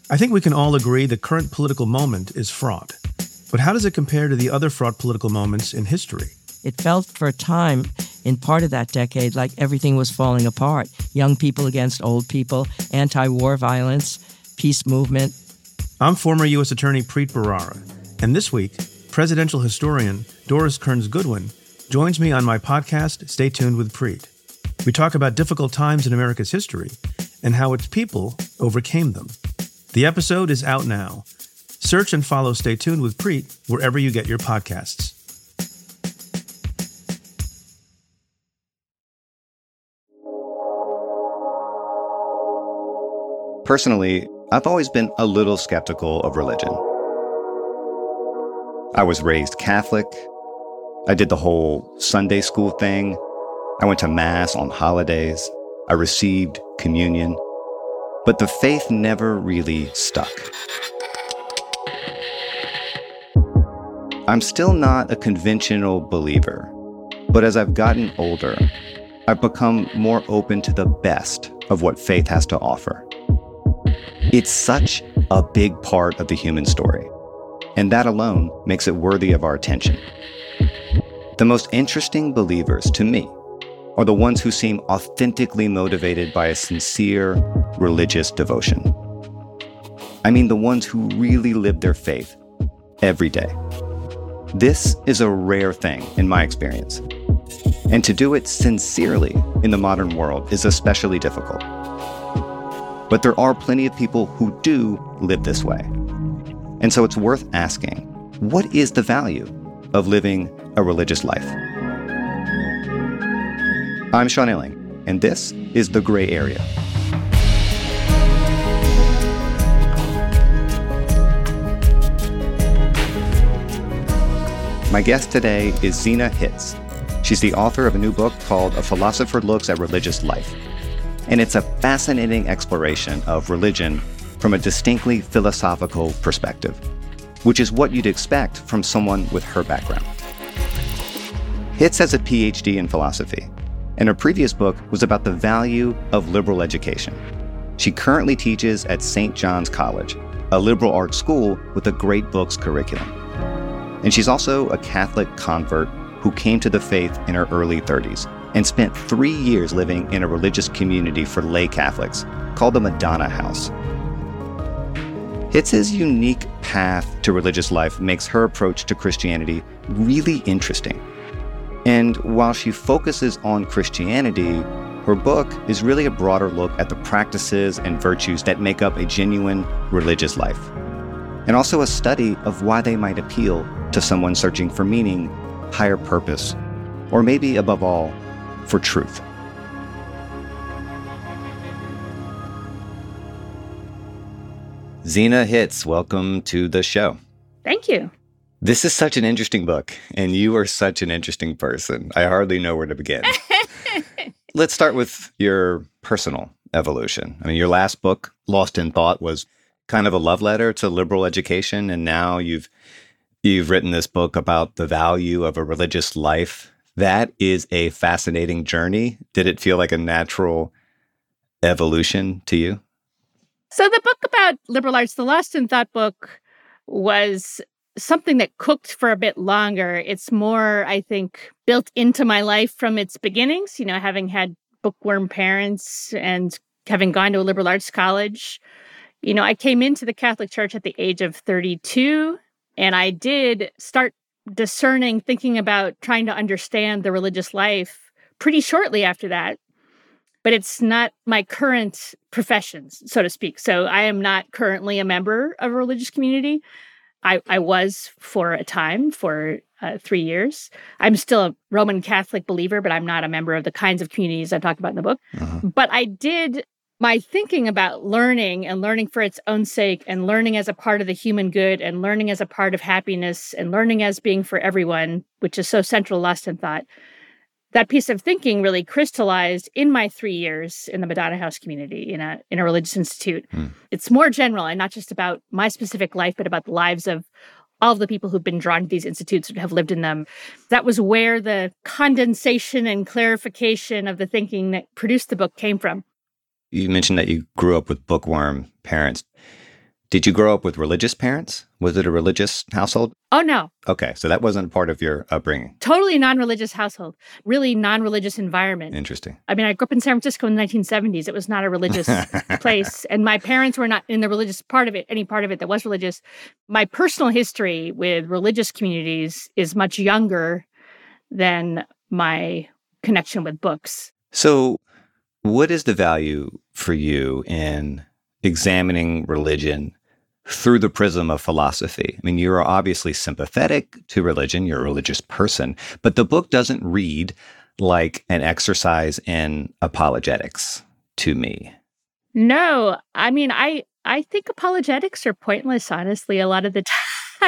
I think we can all agree the current political moment is fraught. But how does it compare to the other fraught political moments in history? It felt for a time, in part of that decade, like everything was falling apart. Young people against old people, anti-war violence, peace movement. I'm former U.S. Attorney Preet Bharara, and this week, presidential historian Doris Kearns Goodwin joins me on my podcast, Stay Tuned with Preet. We talk about difficult times in America's history and how its people overcame them. The episode is out now. Search and follow Stay Tuned with Preet wherever you get your podcasts. Personally, I've always been a little skeptical of religion. I was raised Catholic. I did the whole Sunday school thing. I went to Mass on holidays. I received communion. But the faith never really stuck. I'm still not a conventional believer, but as I've gotten older, I've become more open to the best of what faith has to offer. It's such a big part of the human story, and that alone makes it worthy of our attention. The most interesting believers to me are the ones who seem authentically motivated by a sincere religious devotion. I mean the ones who really live their faith every day. This is a rare thing in my experience, and to do it sincerely in the modern world is especially difficult. But there are plenty of people who do live this way. And so it's worth asking, what is the value of living a religious life? I'm Sean Illing, and this is The Gray Area. My guest today is Zena Hitz. She's the author of a new book called A Philosopher Looks at Religious Life. And it's a fascinating exploration of religion from a distinctly philosophical perspective, which is what you'd expect from someone with her background. Hitz has a PhD in philosophy, and her previous book was about the value of liberal education. She currently teaches at St. John's College, a liberal arts school with a great books curriculum. And she's also a Catholic convert who came to the faith in her early 30s and spent 3 years living in a religious community for lay Catholics called the Madonna House. Hitz's unique path to religious life makes her approach to Christianity really interesting. And while she focuses on Christianity, her book is really a broader look at the practices and virtues that make up a genuine religious life, and also a study of why they might appeal to someone searching for meaning, higher purpose, or maybe above all, for truth. Zena Hitz, welcome to the show. Thank you. This is such an interesting book, and you are such an interesting person. I hardly know where to begin. Let's start with your personal evolution. I mean, your last book, Lost in Thought, was kind of a love letter to liberal education, and now you've written this book about the value of a religious life. That is a fascinating journey. Did it feel like a natural evolution to you? So the book about liberal arts, the Lost in Thought book, was something that cooked for a bit longer. It's more, I think, built into my life from its beginnings, having had bookworm parents and having gone to a liberal arts college. I came into the Catholic Church at the age of 32, and I did start discerning, thinking about trying to understand the religious life pretty shortly after that. But it's not my current profession, so to speak. So I am not currently a member of a religious community. I was for a time, for 3 years. I'm still a Roman Catholic believer, but I'm not a member of the kinds of communities I talk about in the book. Uh-huh. But I did my thinking about learning and learning for its own sake and learning as a part of the human good and learning as a part of happiness and learning as being for everyone, which is so central to Lost in Thought. That piece of thinking really crystallized in my 3 years in the Madonna House community, in a religious institute. It's more general and not just about my specific life, but about the lives of all of the people who've been drawn to these institutes and have lived in them. That was where the condensation and clarification of the thinking that produced the book came from. You mentioned that you grew up with bookworm parents. Did you grow up with religious parents? Was it a religious household? Oh, no. Okay, so that wasn't part of your upbringing. Totally non-religious household. Really non-religious environment. Interesting. I mean, I grew up in San Francisco in the 1970s. It was not a religious place. And my parents were not in the religious part of it, any part of it that was religious. My personal history with religious communities is much younger than my connection with books. So what is the value for you in examining religion through the prism of philosophy? I mean, you're obviously sympathetic to religion. You're a religious person, but the book doesn't read like an exercise in apologetics to me. No, I mean, I think apologetics are pointless, honestly, a lot of the time.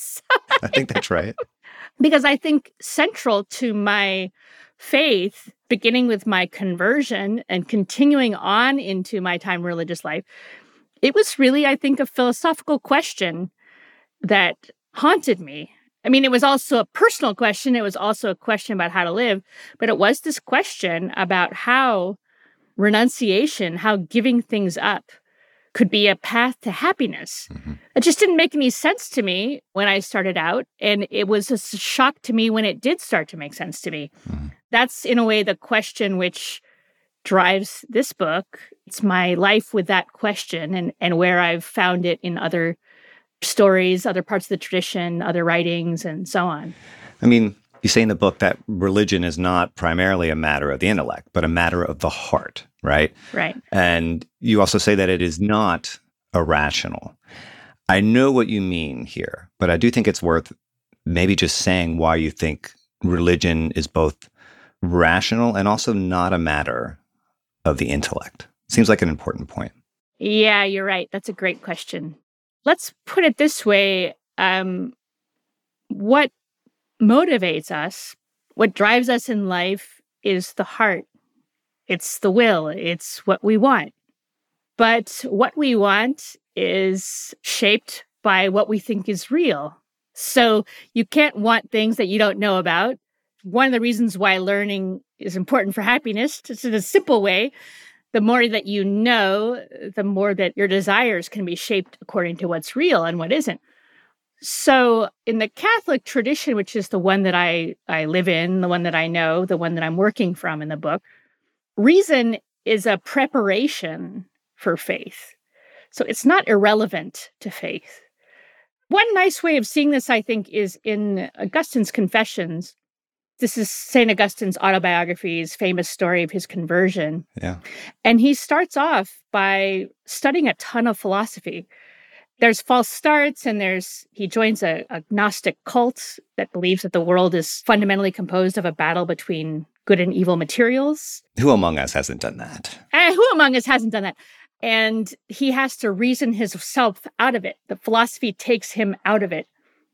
I think that's right. Because I think central to my faith, beginning with my conversion and continuing on into my time in religious life, it was really, I think, a philosophical question that haunted me. I mean, it was also a personal question. It was also a question about how to live. But it was this question about how renunciation, how giving things up could be a path to happiness. Mm-hmm. It just didn't make any sense to me when I started out. And it was a shock to me when it did start to make sense to me. Mm-hmm. That's, in a way, the question which drives this book. It's my life with that question and where I've found it in other stories, other parts of the tradition, other writings, and so on. I mean, you say in the book that religion is not primarily a matter of the intellect, but a matter of the heart, right? Right. And you also say that it is not irrational. I know what you mean here, but I do think it's worth maybe just saying why you think religion is both rational and also not a matter of the intellect. Seems like an important point. Yeah, you're right. That's a great question. Let's put it this way. What motivates us, what drives us in life is the heart. It's the will. It's what we want. But what we want is shaped by what we think is real. So you can't want things that you don't know about. One of the reasons why learning is important for happiness, just in a simple way, the more that you know, the more that your desires can be shaped according to what's real and what isn't. So in the Catholic tradition, which is the one that I live in, the one that I know, the one that I'm working from in the book, reason is a preparation for faith. So it's not irrelevant to faith. One nice way of seeing this, I think, is in Augustine's Confessions. This is St. Augustine's autobiography, his famous story of his conversion. Yeah. And he starts off by studying a ton of philosophy. There's false starts, and he joins a Gnostic cult that believes that the world is fundamentally composed of a battle between good and evil materials. Who among us hasn't done that? Who among us hasn't done that? And he has to reason himself out of it. The philosophy takes him out of it.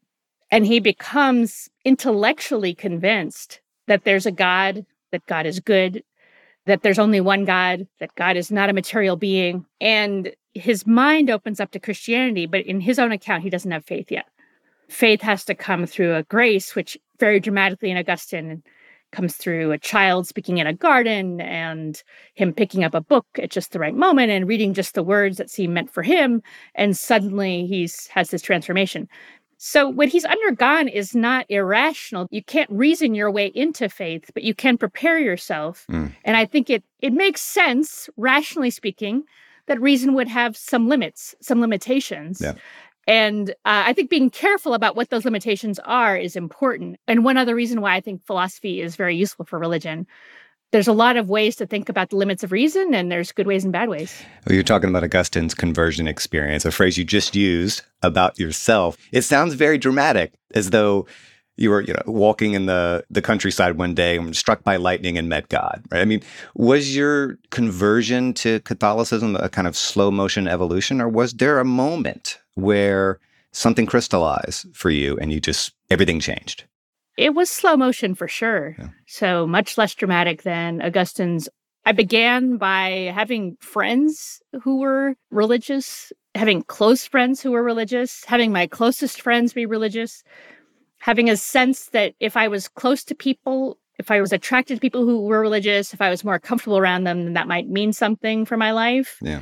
And he becomes intellectually convinced that there's a God, that God is good, that there's only one God, that God is not a material being. And his mind opens up to Christianity, but in his own account, he doesn't have faith yet. Faith has to come through a grace, which very dramatically in Augustine comes through a child speaking in a garden and him picking up a book at just the right moment and reading just the words that seem meant for him. And suddenly he has this transformation. So what he's undergone is not irrational. You can't reason your way into faith, but you can prepare yourself. And I think it makes sense, rationally speaking, that reason would have some limits, some limitations. Yeah. And I think being careful about what those limitations are is important. And one other reason why I think philosophy is very useful for religion. There's a lot of ways to think about the limits of reason, and there's good ways and bad ways. Well, you're talking about Augustine's conversion experience, a phrase you just used about yourself. It sounds very dramatic, as though you were, walking in the countryside one day and struck by lightning and met God, right? I mean, was your conversion to Catholicism a kind of slow motion evolution, or was there a moment where something crystallized for you and everything changed? It was slow motion for sure. Yeah. So much less dramatic than Augustine's. I began by having friends who were religious, having close friends who were religious, having my closest friends be religious, having a sense that if I was close to people, if I was attracted to people who were religious, if I was more comfortable around them, then that might mean something for my life. Yeah.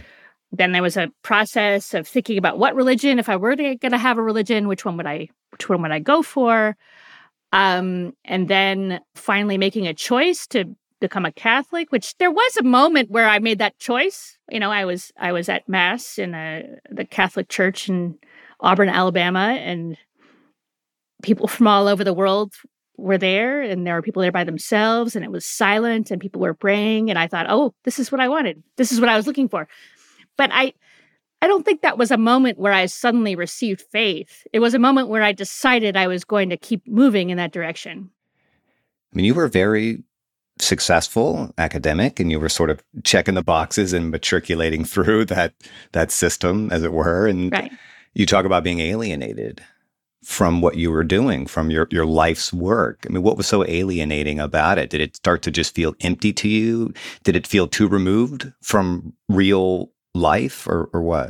Then there was a process of thinking about what religion, if I were going to have a religion, which one would I go for? And then finally making a choice to become a Catholic, which there was a moment where I made that choice. I was at Mass in the Catholic Church in Auburn, Alabama, and people from all over the world were there, and there were people there by themselves, and it was silent, and people were praying, and I thought, oh, this is what I wanted. This is what I was looking for. But I don't think that was a moment where I suddenly received faith. It was a moment where I decided I was going to keep moving in that direction. I mean, you were very successful academic, and you were sort of checking the boxes and matriculating through that system, as it were. And right. You talk about being alienated from what you were doing, from your life's work. I mean, what was so alienating about it? Did it start to just feel empty to you? Did it feel too removed from real life, or what?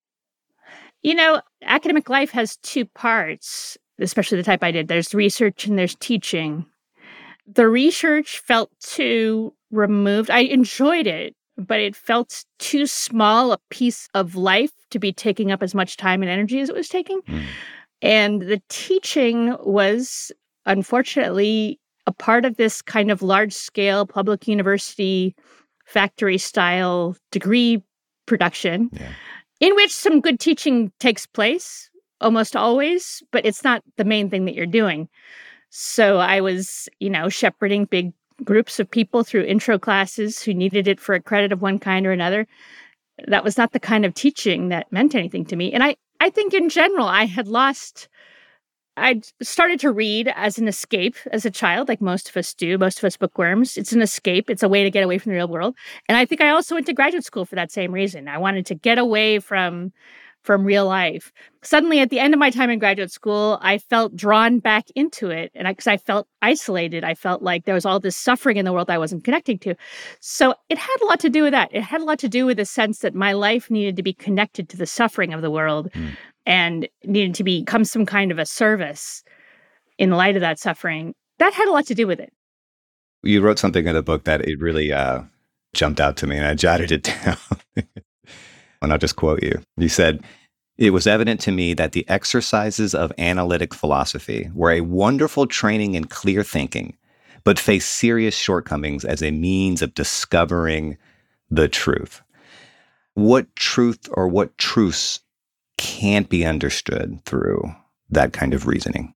Academic life has two parts, especially the type I did. There's research and there's teaching. The research felt too removed. I enjoyed it, but it felt too small a piece of life to be taking up as much time and energy as it was taking. And the teaching was, unfortunately, a part of this kind of large-scale public university factory-style degree production, in which some good teaching takes place, almost always, but it's not the main thing that you're doing. So I was, shepherding big groups of people through intro classes who needed it for a credit of one kind or another. That was not the kind of teaching that meant anything to me. And I think in general, I started to read as an escape as a child, like most of us do, most of us bookworms. It's an escape. It's a way to get away from the real world. And I think I also went to graduate school for that same reason. I wanted to get away from real life. Suddenly, at the end of my time in graduate school, I felt drawn back into it. And because I felt isolated, I felt like there was all this suffering in the world I wasn't connecting to. So it had a lot to do with that. It had a lot to do with the sense that my life needed to be connected to the suffering of the world and needed to become some kind of a service in light of that suffering. That had a lot to do with it. You wrote something in the book that it really jumped out to me, and I jotted it down. And I'll just quote you. You said, "It was evident to me that the exercises of analytic philosophy were a wonderful training in clear thinking, but faced serious shortcomings as a means of discovering the truth." What truth or what truths can't be understood through that kind of reasoning?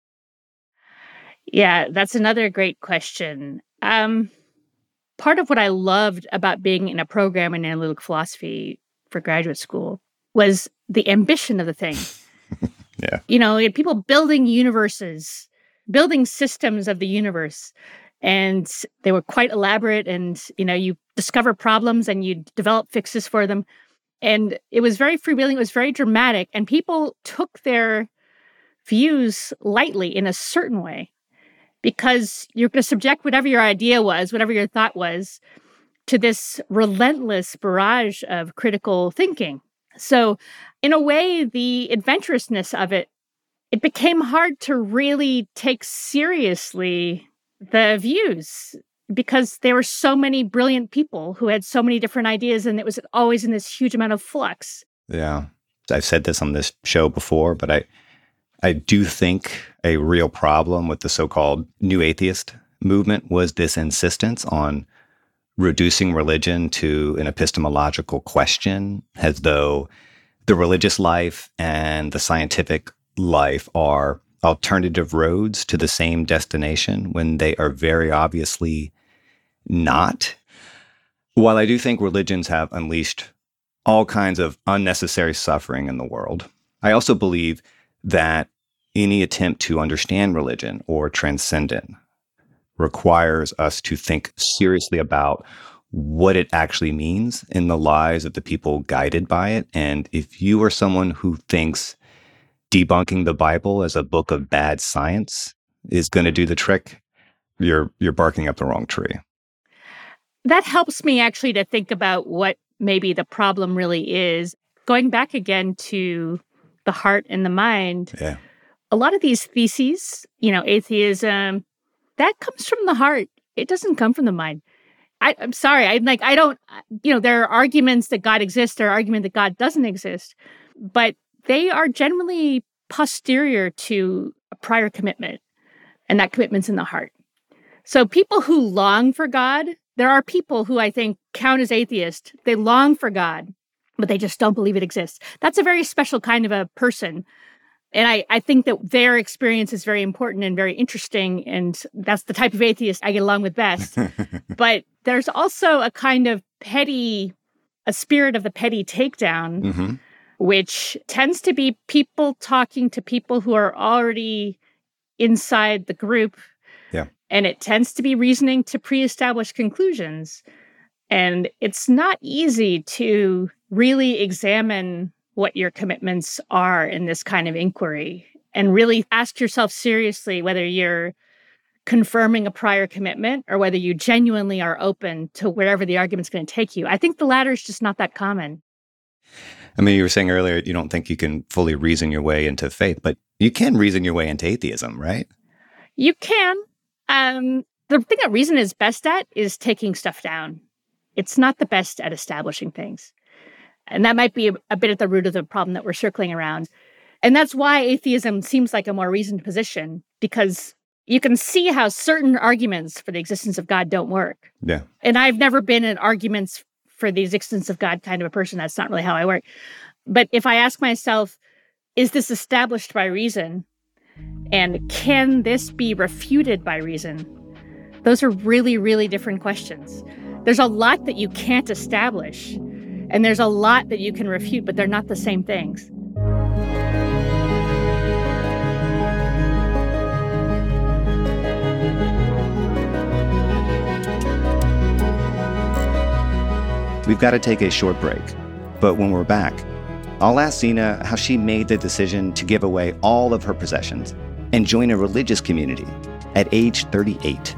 Yeah, that's another great question. Part of what I loved about being in a program in analytic philosophy for graduate school was the ambition of the thing. Yeah. You had people building universes, building systems of the universe. And they were quite elaborate. And, you discover problems and you develop fixes for them. And it was very freewheeling. It was very dramatic. And people took their views lightly in a certain way, because you're going to subject whatever your idea was, whatever your thought was, to this relentless barrage of critical thinking. So in a way, the adventurousness of it became hard to really take seriously the views, because there were so many brilliant people who had so many different ideas, and it was always in this huge amount of flux. Yeah. I've said this on this show before, but I do think a real problem with the so-called new atheist movement was this insistence on reducing religion to an epistemological question, as though the religious life and the scientific life are alternative roads to the same destination, when they are very obviously not. While I do think religions have unleashed all kinds of unnecessary suffering in the world, I also believe that any attempt to understand religion or transcend it requires us to think seriously about what it actually means in the lives of the people guided by it. And if you are someone who thinks debunking the Bible as a book of bad science is going to do the trick, you're barking up the wrong tree. That helps me actually to think about what maybe the problem really is. Going back again to the heart and the mind, a lot of these theses, atheism, that comes from the heart. It doesn't come from the mind. I'm sorry. I don't, there are arguments that God exists, there are arguments that God doesn't exist, but they are generally posterior to a prior commitment, and that commitment's in the heart. So people who long for God, there are people who I think count as atheists. They long for God, but they just don't believe it exists. That's a very special kind of a person. And I think that their experience is very important and very interesting. And that's the type of atheist I get along with best. But there's also a kind of a spirit of the petty takedown, which tends to be people talking to people who are already inside the group. Yeah. And it tends to be reasoning to pre-established conclusions. And it's not easy to really examine what your commitments are in this kind of inquiry and really ask yourself seriously whether you're confirming a prior commitment or whether you genuinely are open to wherever the argument's going to take you. I think the latter is just not that common. I mean, you were saying earlier, you don't think you can fully reason your way into faith, but you can reason your way into atheism, right? You can. The thing that reason is best at is taking stuff down. It's not the best at establishing things. And that might be a bit at the root of the problem that we're circling around. And that's why atheism seems like a more reasoned position, because you can see how certain arguments for the existence of God don't work. Yeah. And I've never been an arguments for the existence of God kind of a person. That's not really how I work. But if I ask myself, is this established by reason? And can this be refuted by reason? Those are really, really different questions. There's a lot that you can't establish, and there's a lot that you can refute, but they're not the same things. We've got to take a short break, but when we're back, I'll ask Zena how she made the decision to give away all of her possessions and join a religious community at age 38.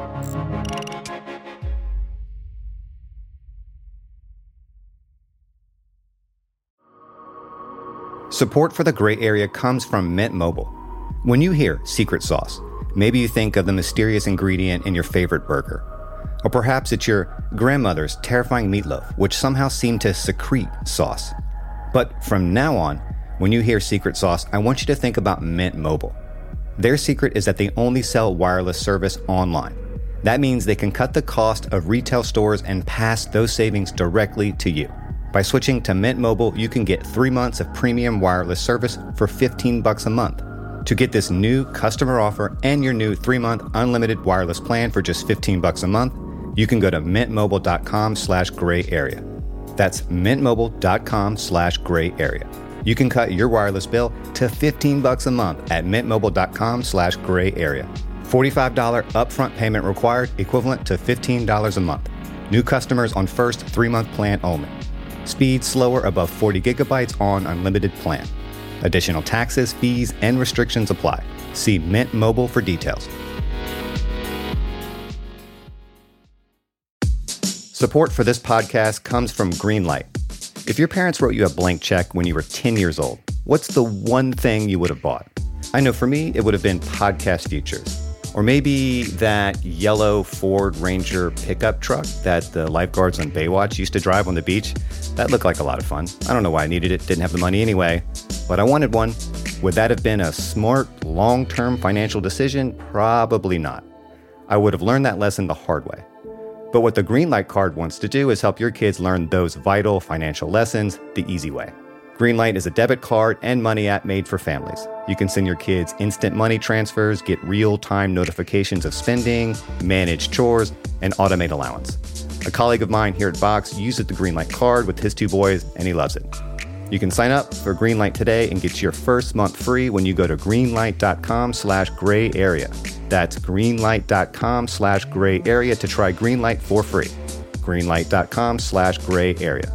Support for the Gray Area comes from Mint Mobile. When you hear secret sauce, maybe you think of the mysterious ingredient in your favorite burger. Or perhaps it's your grandmother's terrifying meatloaf, which somehow seemed to secrete sauce. But from now on, when you hear secret sauce, I want you to think about Mint Mobile. Their secret is that they only sell wireless service online. That means they can cut the cost of retail stores and pass those savings directly to you. By switching to Mint Mobile, you can get 3 months of premium wireless service for $15 a month. To get this new customer offer and your new 3-month unlimited wireless plan for just $15 a month, you can go to mintmobile.com/grayarea. That's mintmobile.com/grayarea. You can cut your wireless bill to $15 a month at mintmobile.com/grayarea. $45 upfront payment required, equivalent to $15 a month. New customers on first 3-month plan only. Speed slower above 40 gigabytes on unlimited plan. Additional taxes, fees, and restrictions apply. See Mint Mobile for details. Support for this podcast comes from Greenlight. If your parents wrote you a blank check when you were 10 years old, what's the one thing you would have bought? I know for me, it would have been podcast futures. Or maybe that yellow Ford Ranger pickup truck that the lifeguards on Baywatch used to drive on the beach. That looked like a lot of fun. I don't know why I needed it, didn't have the money anyway, but I wanted one. Would that have been a smart, long-term financial decision? Probably not. I would have learned that lesson the hard way. But what the Greenlight card wants to do is help your kids learn those vital financial lessons the easy way. Greenlight is a debit card and money app made for families. You can send your kids instant money transfers, get real-time notifications of spending, manage chores, and automate allowance. A colleague of mine here at Vox uses the Greenlight card with his 2 boys, and he loves it. You can sign up for Greenlight today and get your first month free when you go to greenlight.com/grayarea. That's greenlight.com/grayarea to try Greenlight for free. Greenlight.com/grayarea.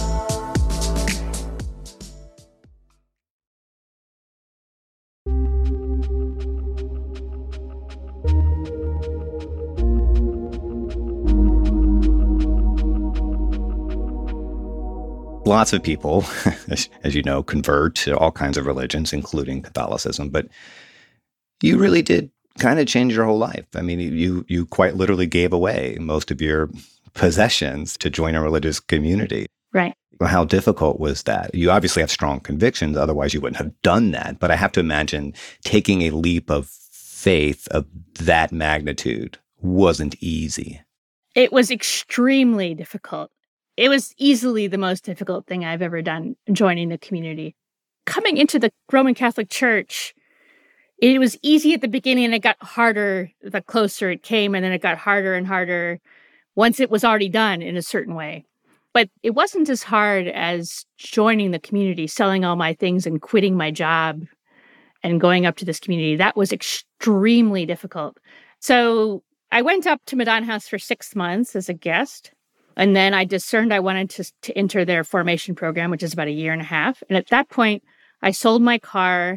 Lots of people, as you know, convert to all kinds of religions, including Catholicism. But you really did kind of change your whole life. I mean, you quite literally gave away most of your possessions to join a religious community. Right. How difficult was that? You obviously have strong convictions, otherwise you wouldn't have done that. But I have to imagine taking a leap of faith of that magnitude wasn't easy. It was extremely difficult. It was easily the most difficult thing I've ever done, joining the community. Coming into the Roman Catholic Church, it was easy at the beginning and it got harder the closer it came, and then it got harder and harder once it was already done in a certain way. But it wasn't as hard as joining the community, selling all my things and quitting my job and going up to this community. That was extremely difficult. So I went up to Madonna House for 6 months as a guest. And then I discerned I wanted to enter their formation program, which is about a year and a half. And at that point, I sold my car.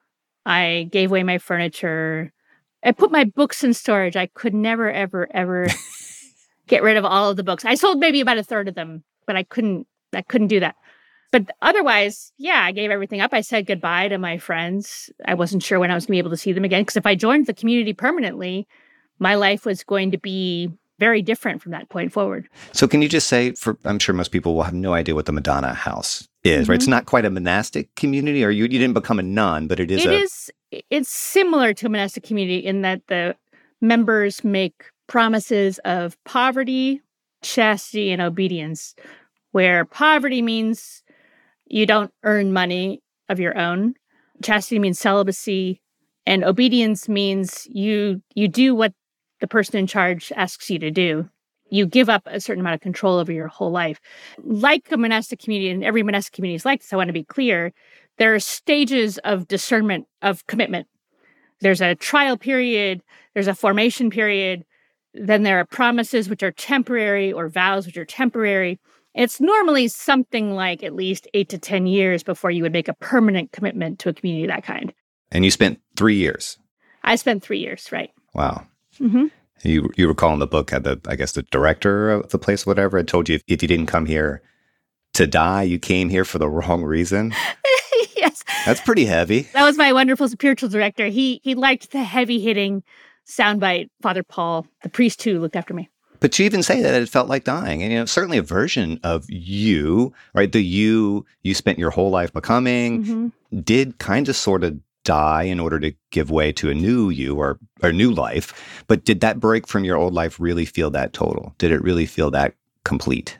I gave away my furniture. I put my books in storage. I could never, ever, ever get rid of all of the books. I sold maybe about a third of them, but I couldn't do that. But otherwise, yeah, I gave everything up. I said goodbye to my friends. I wasn't sure when I was going to be able to see them again, because if I joined the community permanently, my life was going to be very different from that point forward. So can you just say, I'm sure most people will have no idea what the Madonna House is, right? It's not quite a monastic community, or you didn't become a nun, but it's similar to a monastic community in that the members make promises of poverty, chastity, and obedience, where poverty means you don't earn money of your own. Chastity means celibacy, and obedience means you do what the person in charge asks you to do. You give up a certain amount of control over your whole life. Like a monastic community, and every monastic community is like this, I want to be clear, there are stages of discernment of commitment. There's a trial period, there's a formation period, then there are promises which are temporary or vows which are temporary. It's normally something like at least 8 to 10 years before you would make a permanent commitment to a community of that kind. And you spent 3 years. I spent 3 years, right. Wow. Mm-hmm. You recall in the book had the director of the place, whatever, had told you if you didn't come here to die, you came here for the wrong reason. Yes. That's pretty heavy. That was my wonderful spiritual director. He liked the heavy-hitting soundbite, Father Paul, the priest who looked after me. But you even say that it felt like dying. And, certainly a version of you, right? The you spent your whole life becoming did kind of sort of die in order to give way to a new you or a new life. But did that break from your old life really feel that total? Did it really feel that complete?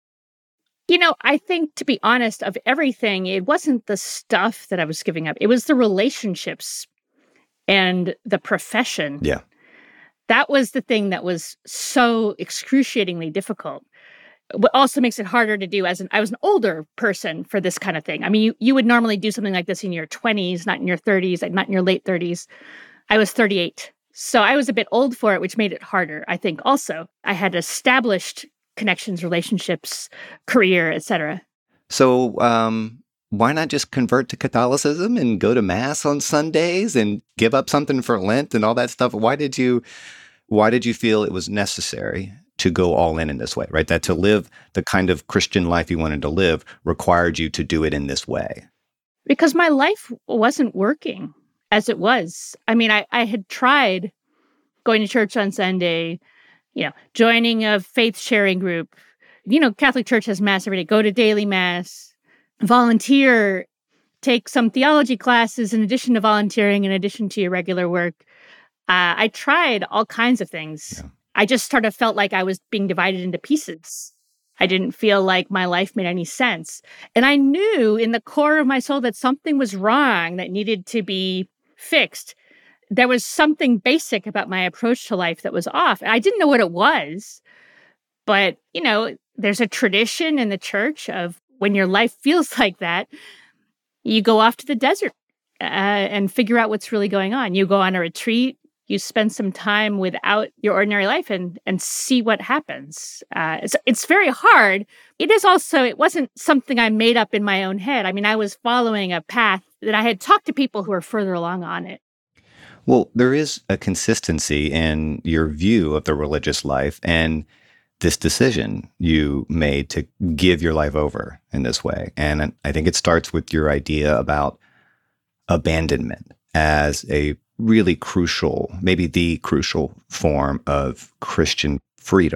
I think, to be honest, of everything, it wasn't the stuff that I was giving up. It was the relationships and the profession. Yeah. That was the thing that was so excruciatingly difficult. What also makes it harder to do I was an older person for this kind of thing. I mean, you would normally do something like this in your 20s, not in your 30s, not in your late 30s. I was 38. So I was a bit old for it, which made it harder, I think. Also, I had established connections, relationships, career, etc. So why not just convert to Catholicism and go to Mass on Sundays and give up something for Lent and all that stuff? Why did you feel it was necessary to go all in this way, right? That to live the kind of Christian life you wanted to live required you to do it in this way? Because my life wasn't working as it was. I mean, I had tried going to church on Sunday, joining a faith-sharing group. Catholic Church has Mass every day. Go to daily Mass, volunteer, take some theology classes in addition to volunteering, in addition to your regular work. I tried all kinds of things. Yeah. I just sort of felt like I was being divided into pieces. I didn't feel like my life made any sense. And I knew in the core of my soul that something was wrong that needed to be fixed. There was something basic about my approach to life that was off. I didn't know what it was. But, there's a tradition in the church of when your life feels like that, you go off to the desert and figure out what's really going on. You go on a retreat. You spend some time without your ordinary life and see what happens. It's very hard. It wasn't something I made up in my own head. I mean, I was following a path that I had talked to people who were further along on it. Well, there is a consistency in your view of the religious life and this decision you made to give your life over in this way. And I think it starts with your idea about abandonment as a really crucial, maybe the crucial form of Christian freedom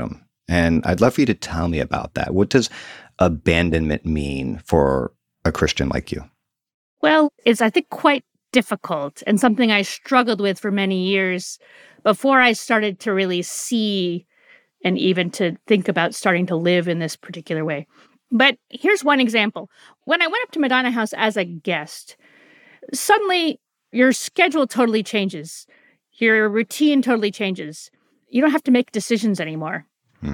And I'd love for you to tell me about that. What does abandonment mean for a Christian like you? Well, it's, I think, quite difficult and something I struggled with for many years before I started to really see and even to think about starting to live in this particular way. But here's one example. When I went up to Madonna House as a guest, suddenly your schedule totally changes. Your routine totally changes. You don't have to make decisions anymore.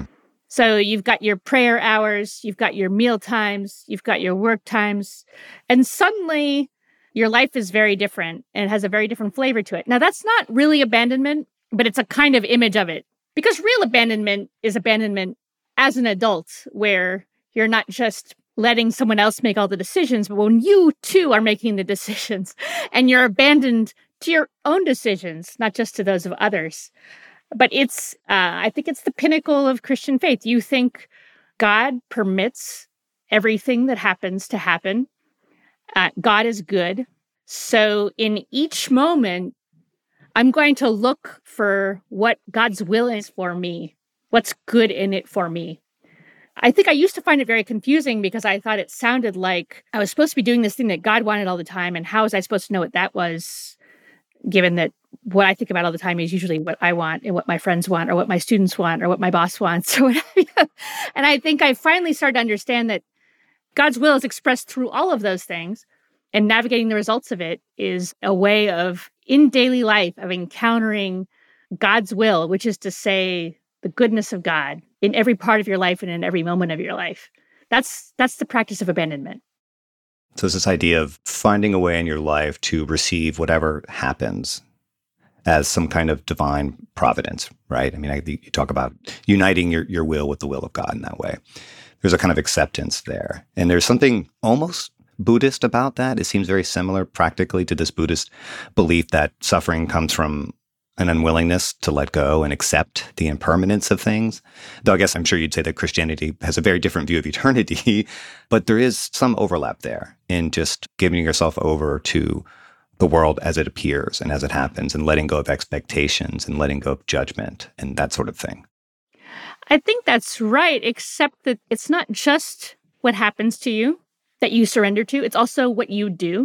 So you've got your prayer hours, you've got your meal times, you've got your work times, and suddenly your life is very different and it has a very different flavor to it. Now, that's not really abandonment, but it's a kind of image of it. Because real abandonment is abandonment as an adult, where you're not just letting someone else make all the decisions, but when you too are making the decisions and you're abandoned to your own decisions, not just to those of others. But it's, I think it's the pinnacle of Christian faith. You think God permits everything that happens to happen. God is good. So in each moment, I'm going to look for what God's will is for me, what's good in it for me. I think I used to find it very confusing because I thought it sounded like I was supposed to be doing this thing that God wanted all the time. And how was I supposed to know what that was, given that what I think about all the time is usually what I want and what my friends want or what my students want or what my boss wants or whatever. And I think I finally started to understand that God's will is expressed through all of those things. And navigating the results of it is a way of, in daily life, of encountering God's will, which is to say the goodness of God in every part of your life and in every moment of your life. That's the practice of abandonment. So it's this idea of finding a way in your life to receive whatever happens as some kind of divine providence, right? I mean, you talk about uniting your will with the will of God in that way. There's a kind of acceptance there. And there's something almost Buddhist about that. It seems very similar practically to this Buddhist belief that suffering comes from an unwillingness to let go and accept the impermanence of things. Though I guess I'm sure you'd say that Christianity has a very different view of eternity, but there is some overlap there in just giving yourself over to the world as it appears and as it happens and letting go of expectations and letting go of judgment and that sort of thing. I think that's right, except that it's not just what happens to you that you surrender to. It's also what you do.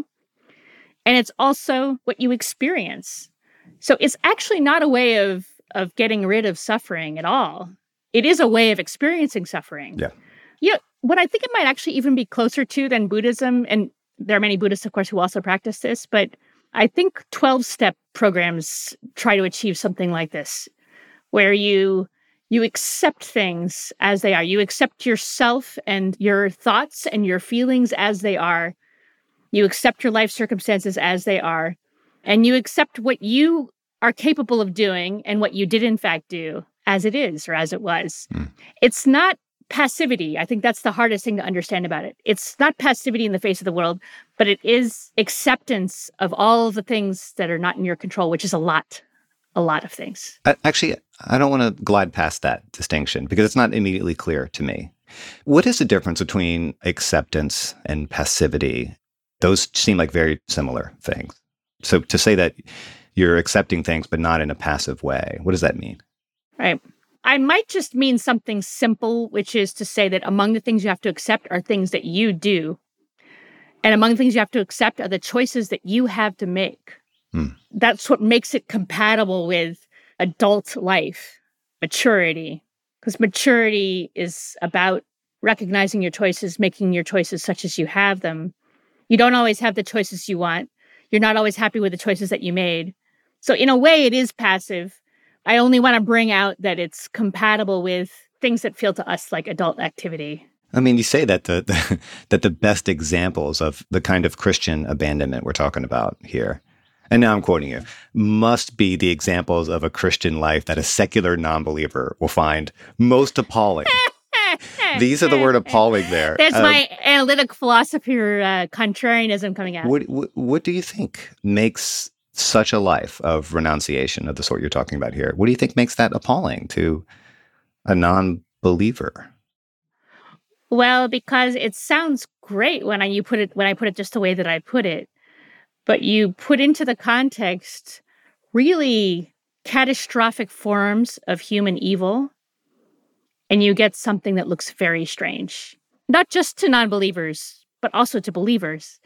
And it's also what you experience. So it's actually not a way of getting rid of suffering at all. It is a way of experiencing suffering. Yeah. Yeah. What I think it might actually even be closer to than Buddhism, and there are many Buddhists, of course, who also practice this, but I think 12-step programs try to achieve something like this, where you accept things as they are. You accept yourself and your thoughts and your feelings as they are. You accept your life circumstances as they are. And you accept what you are capable of doing and what you did in fact do as it is or as it was. It's not passivity. I think that's the hardest thing to understand about it. It's not passivity in the face of the world, but it is acceptance of all the things that are not in your control, which is a lot of things. Actually, I don't want to glide past that distinction because it's not immediately clear to me. What is the difference between acceptance and passivity? Those seem like very similar things. So to say that you're accepting things, but not in a passive way, what does that mean? Right. I might just mean something simple, which is to say that among the things you have to accept are things that you do. And among the things you have to accept are the choices that you have to make. That's what makes it compatible with adult life, maturity. Because maturity is about recognizing your choices, making your choices such as you have them. You don't always have the choices you want. You're not always happy with the choices that you made. So in a way, it is passive. I only want to bring out that it's compatible with things that feel to us like adult activity. I mean, you say that the best examples of the kind of Christian abandonment we're talking about here, and now I'm quoting you, must be the examples of a Christian life that a secular non-believer will find most appalling. These are the word appalling there. There's my analytic philosophy or contrarianism coming out. What do you think makes such a life of renunciation of the sort you're talking about here? What do you think makes that appalling to a non-believer? Well, because it sounds great when I put it just the way that I put it. But you put into the context really catastrophic forms of human evil and you get something that looks very strange, not just to non-believers, but also to believers.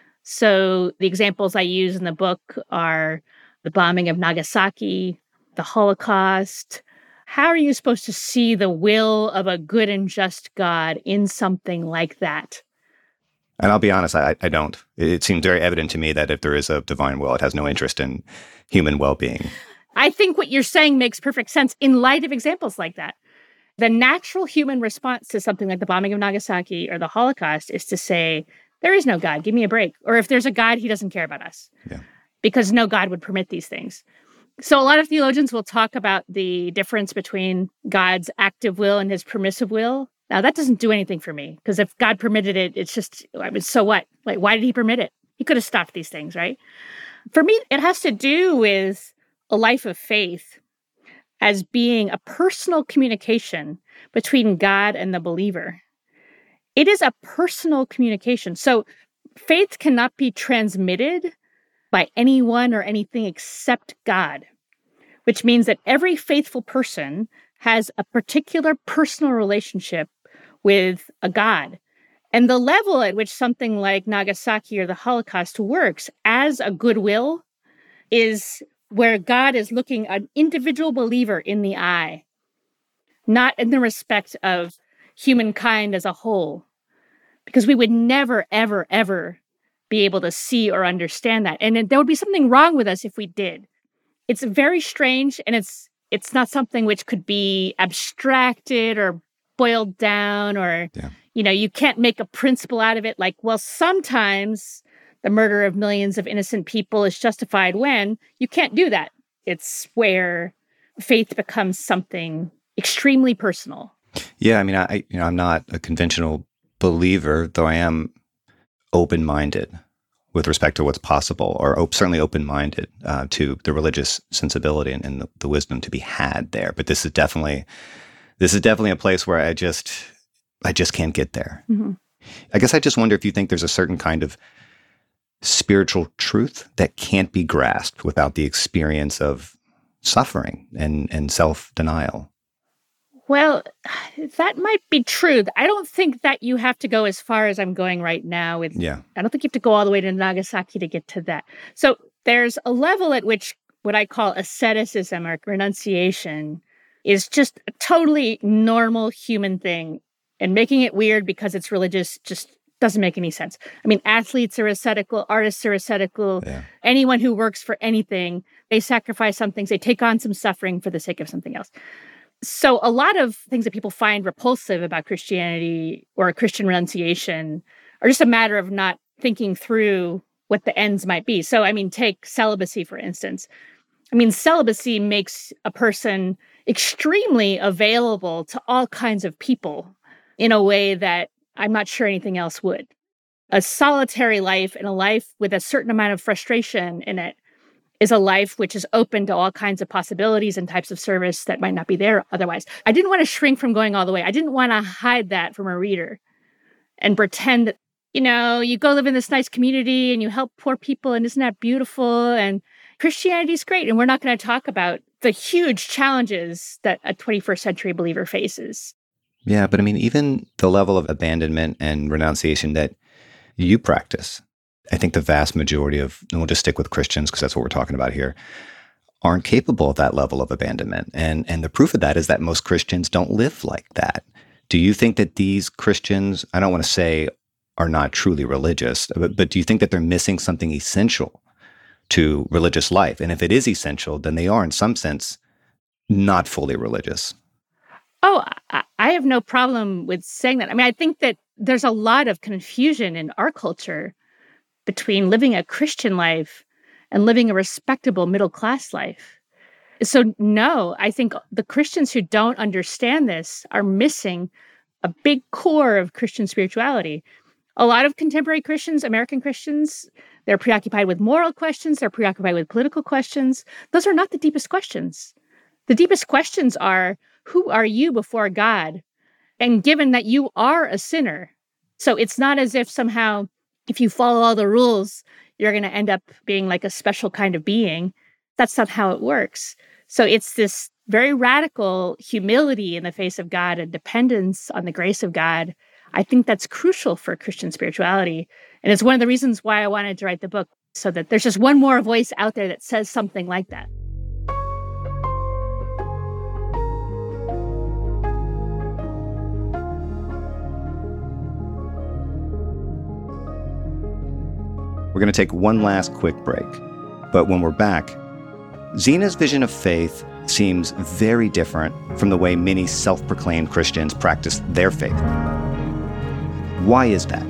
So the examples I use in the book are the bombing of Nagasaki, the Holocaust. How are you supposed to see the will of a good and just God in something like that? And I'll be honest, I don't. It seems very evident to me that if there is a divine will, it has no interest in human well-being. I think what you're saying makes perfect sense in light of examples like that. The natural human response to something like the bombing of Nagasaki or the Holocaust is to say, there is no God, give me a break. Or if there's a God, he doesn't care about us. Yeah. Because no God would permit these things. So a lot of theologians will talk about the difference between God's active will and his permissive will. Now, that doesn't do anything for me, because if God permitted it, it's just, I mean, so what? Like, why did he permit it? He could have stopped these things, right? For me, it has to do with a life of faith as being a personal communication between God and the believer. It is a personal communication. So faith cannot be transmitted by anyone or anything except God, which means that every faithful person has a particular personal relationship with a God. And the level at which something like Nagasaki or the Holocaust works as a goodwill is where God is looking an individual believer in the eye, not in the respect of humankind as a whole, because we would never, ever, ever be able to see or understand that. And there would be something wrong with us if we did. It's very strange, and it's not something which could be abstracted or boiled down, or, you can't make a principle out of it. Like, well, sometimes the murder of millions of innocent people is justified when you can't do that. It's where faith becomes something extremely personal. Yeah, I mean, I'm not a conventional believer, though I am open-minded with respect to what's possible, or certainly open-minded to the religious sensibility and the wisdom to be had there. But this is definitely a place where I just can't get there. Mm-hmm. I guess I just wonder if you think there's a certain kind of spiritual truth that can't be grasped without the experience of suffering and self-denial. Well, that might be true. I don't think that you have to go as far as I'm going right now. I don't think you have to go all the way to Nagasaki to get to that. So there's a level at which what I call asceticism or renunciation is just a totally normal human thing. And making it weird because it's religious just doesn't make any sense. I mean, athletes are ascetical, artists are ascetical. Yeah. Anyone who works for anything, they sacrifice some things, they take on some suffering for the sake of something else. So a lot of things that people find repulsive about Christianity or Christian renunciation are just a matter of not thinking through what the ends might be. So, I mean, take celibacy, for instance. I mean, celibacy makes a person extremely available to all kinds of people in a way that I'm not sure anything else would. A solitary life and a life with a certain amount of frustration in it is a life which is open to all kinds of possibilities and types of service that might not be there otherwise. I didn't want to shrink from going all the way. I didn't want to hide that from a reader and pretend that, you go live in this nice community and you help poor people and isn't that beautiful? And Christianity is great. And we're not going to talk about the huge challenges that a 21st century believer faces. Yeah, but I mean, even the level of abandonment and renunciation that you practice, I think the vast majority of, and we'll just stick with Christians because that's what we're talking about here, aren't capable of that level of abandonment. And the proof of that is that most Christians don't live like that. Do you think that these Christians, I don't want to say are not truly religious, but do you think that they're missing something essential to religious life? And if it is essential, then they are in some sense not fully religious. Oh, I have no problem with saying that. I mean, I think that there's a lot of confusion in our culture between living a Christian life and living a respectable middle-class life. So no, I think the Christians who don't understand this are missing a big core of Christian spirituality. A lot of contemporary Christians, American Christians, they're preoccupied with moral questions, they're preoccupied with political questions. Those are not the deepest questions. The deepest questions are, who are you before God? And given that you are a sinner, so it's not as if somehow if you follow all the rules, you're going to end up being like a special kind of being. That's not how it works. So it's this very radical humility in the face of God and dependence on the grace of God. I think that's crucial for Christian spirituality. And it's one of the reasons why I wanted to write the book, so that there's just one more voice out there that says something like that. We're going to take one last quick break. But when we're back, Zena's vision of faith seems very different from the way many self-proclaimed Christians practice their faith. Why is that?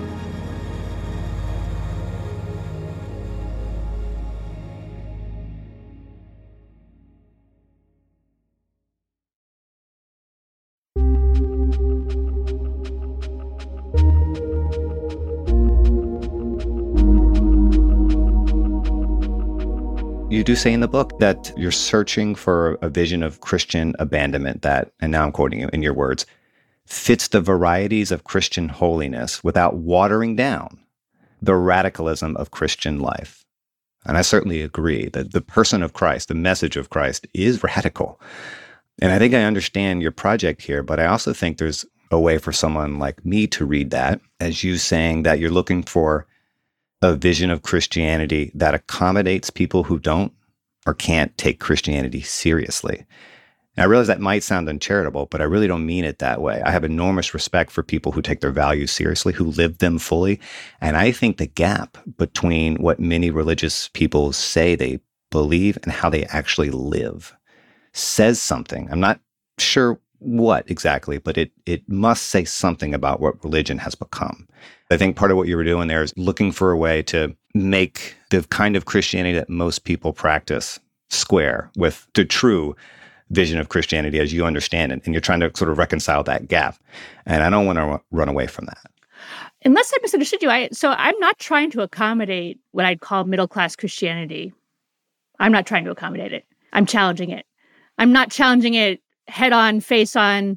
You do say in the book that you're searching for a vision of Christian abandonment that, and now I'm quoting you in your words, fits the varieties of Christian holiness without watering down the radicalism of Christian life. And I certainly agree that the person of Christ, the message of Christ, is radical. And I think I understand your project here, but I also think there's a way for someone like me to read that as you saying that you're looking for a vision of Christianity that accommodates people who don't or can't take Christianity seriously. And I realize that might sound uncharitable, but I really don't mean it that way. I have enormous respect for people who take their values seriously, who live them fully. And I think the gap between what many religious people say they believe and how they actually live says something. I'm not sure what exactly, but it must say something about what religion has become. I think part of what you were doing there is looking for a way to make the kind of Christianity that most people practice square with the true vision of Christianity as you understand it. And you're trying to sort of reconcile that gap. And I don't want to run away from that. Unless I misunderstood you, so I'm not trying to accommodate what I'd call middle-class Christianity. I'm not trying to accommodate it. I'm challenging it. I'm not challenging it head-on, face-on,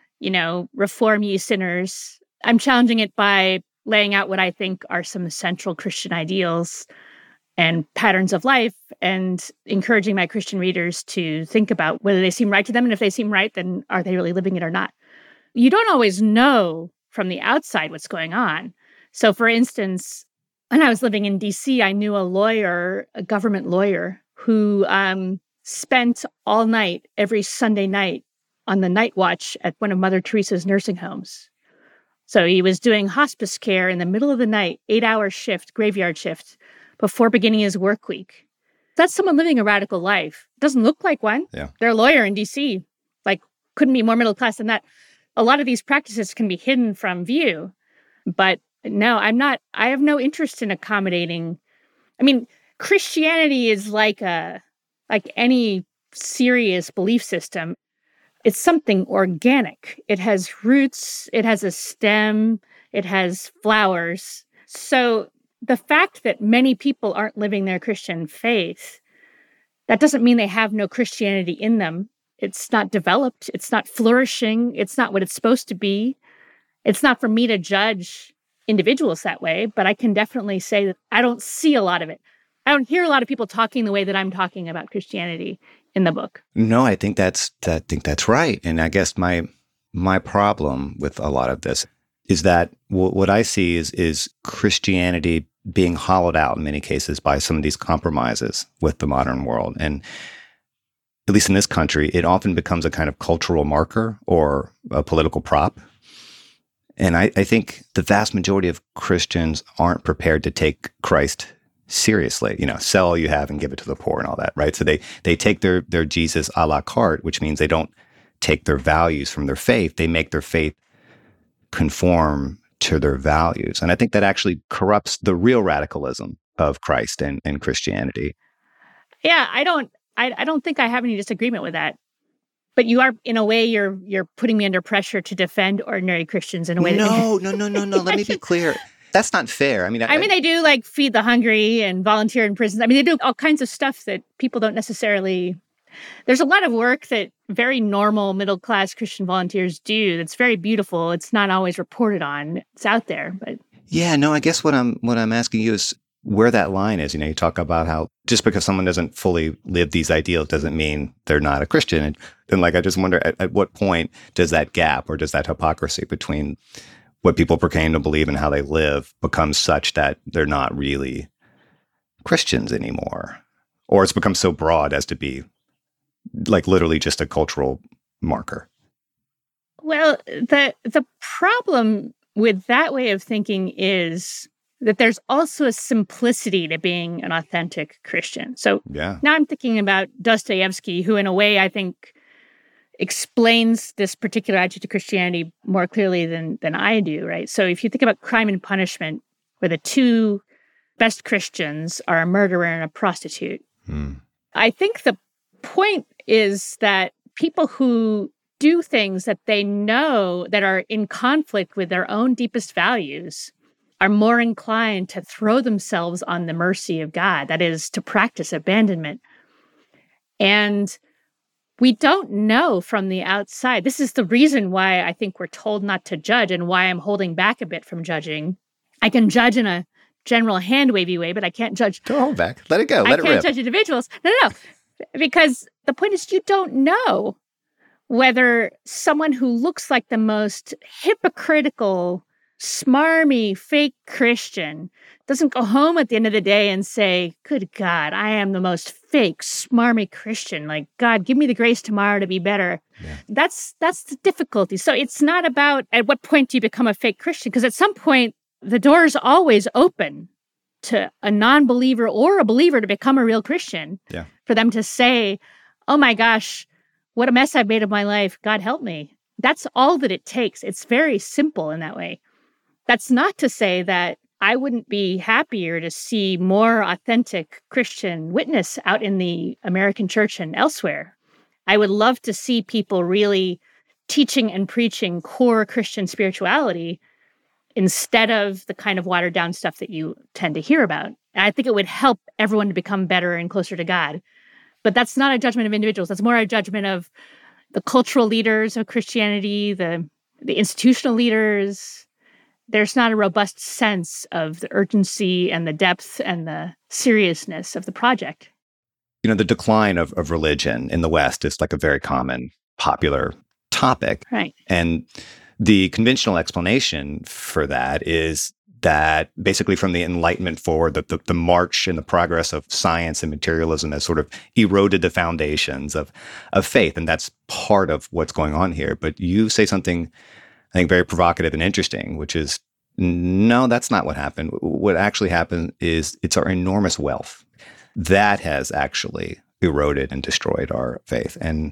reform ye sinners. I'm challenging it by laying out what I think are some central Christian ideals and patterns of life, and encouraging my Christian readers to think about whether they seem right to them. And if they seem right, then are they really living it or not? You don't always know from the outside what's going on. So for instance, when I was living in DC, I knew a government lawyer, who spent all night, every Sunday night, on the night watch at one of Mother Teresa's nursing homes. So he was doing hospice care in the middle of the night, 8-hour shift, graveyard shift, before beginning his work week. That's someone living a radical life. Doesn't look like one. Yeah. They're a lawyer in DC. Couldn't be more middle class than that. A lot of these practices can be hidden from view. But no, I'm not. I have no interest in accommodating. I mean, Christianity is like any serious belief system. It's something organic. It has roots. It has a stem. It has flowers. So the fact that many people aren't living their Christian faith, that doesn't mean they have no Christianity in them. It's not developed. It's not flourishing. It's not what it's supposed to be. It's not for me to judge individuals that way, but I can definitely say that I don't see a lot of it. I don't hear a lot of people talking the way that I'm talking about Christianity in the book. No, I think that's right. And I guess my problem with a lot of this is that what I see is Christianity being hollowed out in many cases by some of these compromises with the modern world. And at least in this country, it often becomes a kind of cultural marker or a political prop. And I think the vast majority of Christians aren't prepared to take Christ seriously. Sell all you have and give it to the poor and all that, right? So they take their Jesus a la carte, which means they don't take their values from their faith. They make their faith conform to their values. And I think that actually corrupts the real radicalism of Christ and Christianity. Yeah, I don't think I have any disagreement with that. But you are, in a way, you're putting me under pressure to defend ordinary Christians in a way. No. Let me be clear. That's not fair. I mean, they do feed the hungry and volunteer in prisons. I mean, they do all kinds of stuff that people don't necessarily. There's a lot of work that very normal middle-class Christian volunteers do that's very beautiful. It's not always reported on. It's out there, but yeah, no. I guess what I'm asking you is where that line is. You talk about how just because someone doesn't fully live these ideals doesn't mean they're not a Christian. And like, I just wonder at what point does that gap or does that hypocrisy between what people proclaim to believe and how they live become such that they're not really Christians anymore? Or it's become so broad as to be like literally just a cultural marker? Well, the problem with that way of thinking is that there's also a simplicity to being an authentic Christian. So now I'm thinking about Dostoevsky, who in a way I think explains this particular attitude to Christianity more clearly than I do, right? So if you think about Crime and Punishment, where the two best Christians are a murderer and a prostitute, I think the point is that people who do things that they know that are in conflict with their own deepest values are more inclined to throw themselves on the mercy of God, that is, to practice abandonment. And we don't know from the outside. This is the reason why I think we're told not to judge and why I'm holding back a bit from judging. I can judge in a general hand-wavy way, but I can't judge. Don't hold back. Let it go. Let it rip. I can't judge individuals. No. Because the point is you don't know whether someone who looks like the most hypocritical, smarmy, fake Christian doesn't go home at the end of the day and say, good God, I am the most fake, smarmy Christian. Like, God, give me the grace tomorrow to be better. Yeah. That's the difficulty. So it's not about at what point do you become a fake Christian, because at some point, the door is always open to a non-believer or a believer to become a real Christian. Yeah. For them to say, oh my gosh, what a mess I've made of my life. God help me. That's all that it takes. It's very simple in that way. That's not to say that I wouldn't be happier to see more authentic Christian witness out in the American church and elsewhere. I would love to see people really teaching and preaching core Christian spirituality instead of the kind of watered down stuff that you tend to hear about. And I think it would help everyone to become better and closer to God. But that's not a judgment of individuals. That's more a judgment of the cultural leaders of Christianity, the institutional leaders. There's not a robust sense of the urgency and the depth and the seriousness of the project. You know, the decline of religion in the West is like a very common, popular topic. Right. And the conventional explanation for that is that basically from the Enlightenment forward, the march and the progress of science and materialism has sort of eroded the foundations of faith. And that's part of what's going on here. But you say something, I think, very provocative and interesting, which is, no, that's not what happened. What actually happened is it's our enormous wealth that has actually eroded and destroyed our faith. And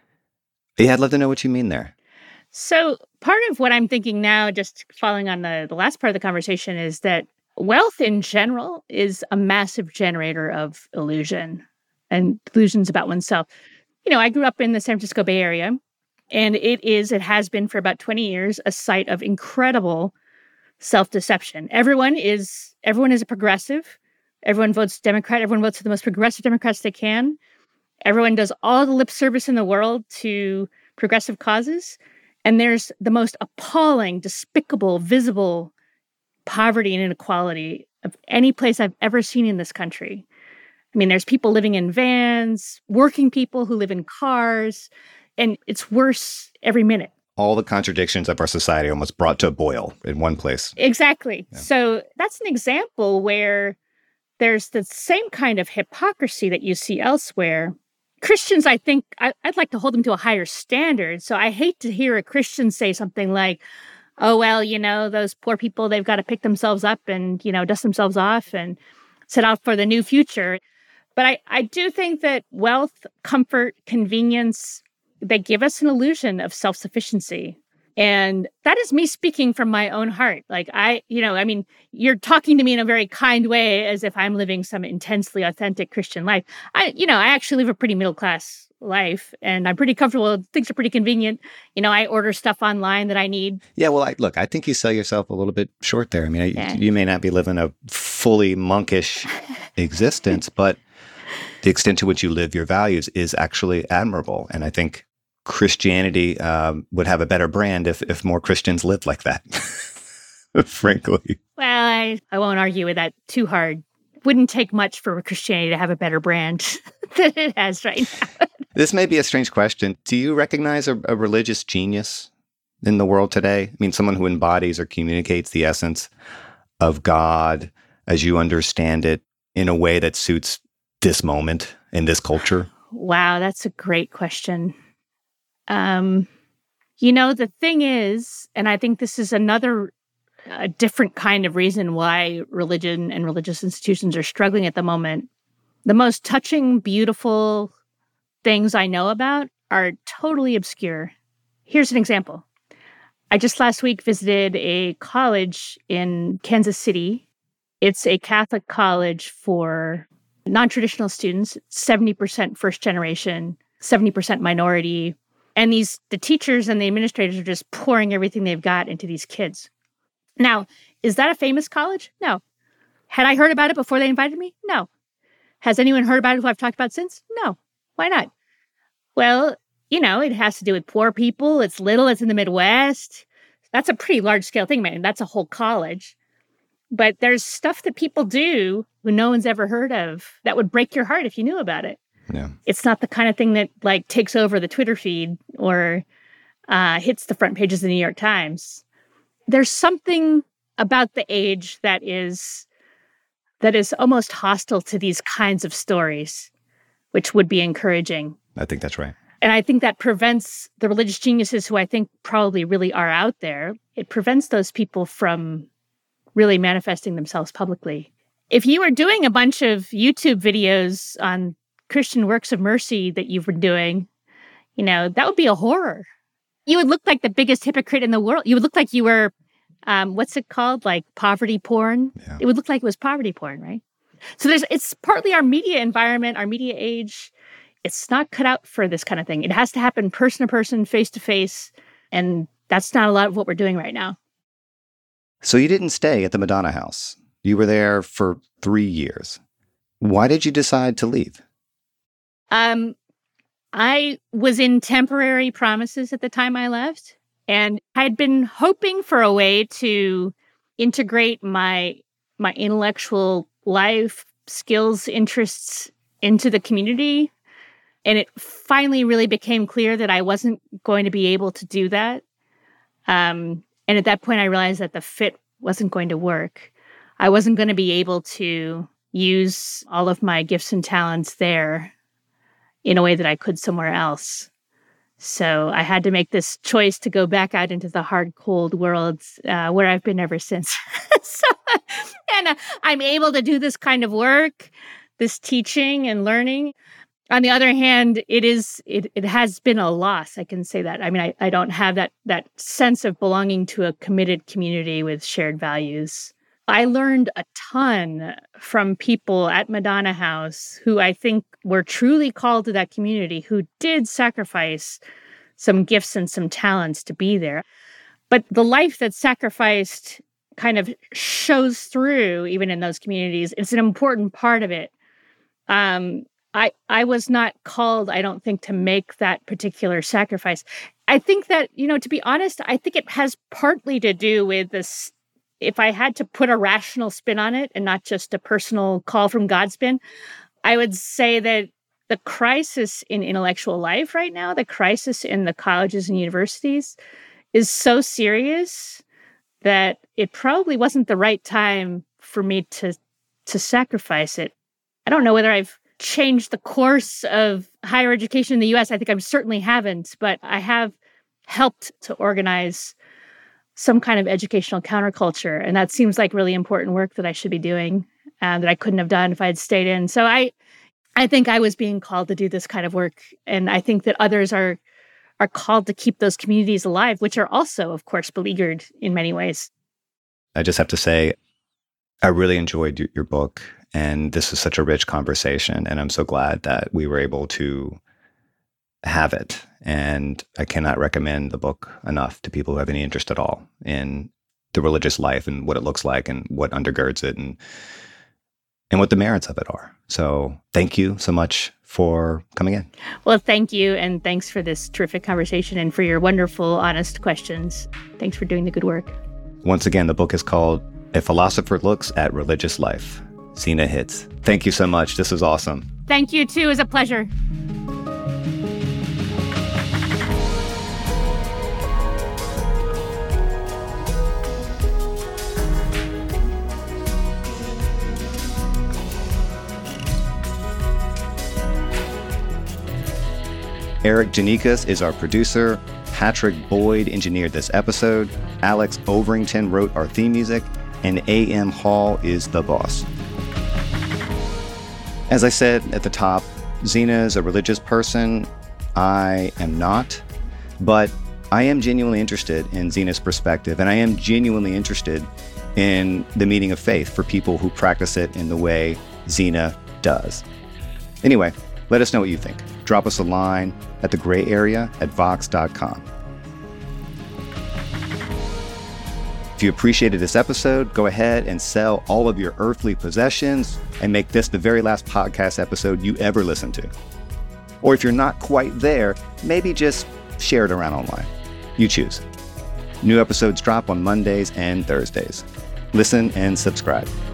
yeah, I'd love to know what you mean there. So part of what I'm thinking now, just following on the last part of the conversation, is that wealth in general is a massive generator of illusion and illusions about oneself. You know, I grew up in the San Francisco Bay Area, and it has been for about 20 years, a site of incredible self-deception. Everyone is a progressive. Everyone votes Democrat. Everyone votes for the most progressive Democrats they can. Everyone does all the lip service in the world to progressive causes. And there's the most appalling, despicable, visible poverty and inequality of any place I've ever seen in this country. I mean, there's people living in vans, working people who live in cars, and it's worse every minute. All the contradictions of our society almost brought to a boil in one place. Exactly. Yeah. So that's an example where there's the same kind of hypocrisy that you see elsewhere. Christians, I think, I'd like to hold them to a higher standard. So I hate to hear a Christian say something like, oh, well, you know, those poor people, they've got to pick themselves up and, you know, dust themselves off and set out for the new future. But I do think that wealth, comfort, convenience, they give us an illusion of self-sufficiency. And that is me speaking from my own heart. Like you're talking to me in a very kind way as if I'm living some intensely authentic Christian life. I actually live a pretty middle-class life and I'm pretty comfortable. Things are pretty convenient. You know, I order stuff online that I need. Yeah, well, I think you sell yourself a little bit short there. I mean, you may not be living a fully monkish existence, but the extent to which you live your values is actually admirable. And I think Christianity would have a better brand if more Christians lived like that, frankly. Well, I won't argue with that too hard. wouldn't take much for Christianity to have a better brand than it has right now. This may be a strange question. Do you recognize a religious genius in the world today? I mean, someone who embodies or communicates the essence of God as you understand it in a way that suits this moment in this culture? Wow, that's a great question. The thing is, and I think this is a different kind of reason why religion and religious institutions are struggling at the moment. The most touching, beautiful things I know about are totally obscure. Here's an example. I just last week visited a college in Kansas City. It's a Catholic college for non-traditional students, 70% first generation, 70% minority. And the teachers and the administrators are just pouring everything they've got into these kids. Now, is that a famous college? No. Had I heard about it before they invited me? No. Has anyone heard about it who I've talked about since? No. Why not? Well, it has to do with poor people. It's little. It's in the Midwest. That's a pretty large-scale thing, man. That's a whole college. But there's stuff that people do who no one's ever heard of that would break your heart if you knew about it. Yeah. It's not the kind of thing that takes over the Twitter feed or hits the front pages of the New York Times. There's something about the age that is almost hostile to these kinds of stories, which would be encouraging. I think that's right. And I think that prevents the religious geniuses who I think probably really are out there. It prevents those people from really manifesting themselves publicly. If you were doing a bunch of YouTube videos on Christian works of mercy that you've been doing, that would be a horror. You would look like the biggest hypocrite in the world. You would look like you were, what's it called? Like poverty porn. Yeah. It would look like it was poverty porn, right? So it's partly our media environment, our media age. It's not cut out for this kind of thing. It has to happen person to person, face to face. And that's not a lot of what we're doing right now. So you didn't stay at the Madonna House. You were there for 3 years. Why did you decide to leave? I was in temporary promises at the time I left, and I had been hoping for a way to integrate my intellectual life, skills, interests into the community. And it finally really became clear that I wasn't going to be able to do that. And at that point, I realized that the fit wasn't going to work. I wasn't going to be able to use all of my gifts and talents there in a way that I could somewhere else. So I had to make this choice to go back out into the hard, cold world where I've been ever since. And I'm able to do this kind of work, this teaching and learning. On the other hand, it has been a loss. I can say that. I mean, I don't have that sense of belonging to a committed community with shared values. I learned a ton from people at Madonna House who I think were truly called to that community, who did sacrifice some gifts and some talents to be there. But the life that's sacrificed kind of shows through even in those communities. It's an important part of it. I was not called, I don't think, to make that particular sacrifice. I think that, to be honest, I think it has partly to do with this. If I had to put a rational spin on it and not just a personal call from God spin, I would say that the crisis in intellectual life right now, the crisis in the colleges and universities is so serious that it probably wasn't the right time for me to sacrifice it. I don't know whether I've changed the course of higher education in the U.S. I think I certainly haven't, but I have helped to organize some kind of educational counterculture. And that seems like really important work that I should be doing that I couldn't have done if I had stayed in. So I think I was being called to do this kind of work. And I think that others are called to keep those communities alive, which are also, of course, beleaguered in many ways. I just have to say, I really enjoyed your book. And this is such a rich conversation. And I'm so glad that we were able to have it. And I cannot recommend the book enough to people who have any interest at all in the religious life and what it looks like and what undergirds it and what the merits of it are. So thank you so much for coming in. Well, thank you. And thanks for this terrific conversation and for your wonderful, honest questions. Thanks for doing the good work. Once again, the book is called A Philosopher Looks at Religious Life Zena Hitz. Thank you so much. This was awesome. Thank you, too. It was a pleasure. Eric Janikas is our producer. Patrick Boyd engineered this episode. Alex Overington wrote our theme music. And A.M. Hall is the boss. As I said at the top, Zena is a religious person. I am not. But I am genuinely interested in Zena's perspective, and I am genuinely interested in the meaning of faith for people who practice it in the way Zena does. Anyway, let us know what you think. Drop us a line at thegrayarea@vox.com. If you appreciated this episode, go ahead and sell all of your earthly possessions and make this the very last podcast episode you ever listen to. Or if you're not quite there, maybe just share it around online. You choose. New episodes drop on Mondays and Thursdays. Listen and subscribe.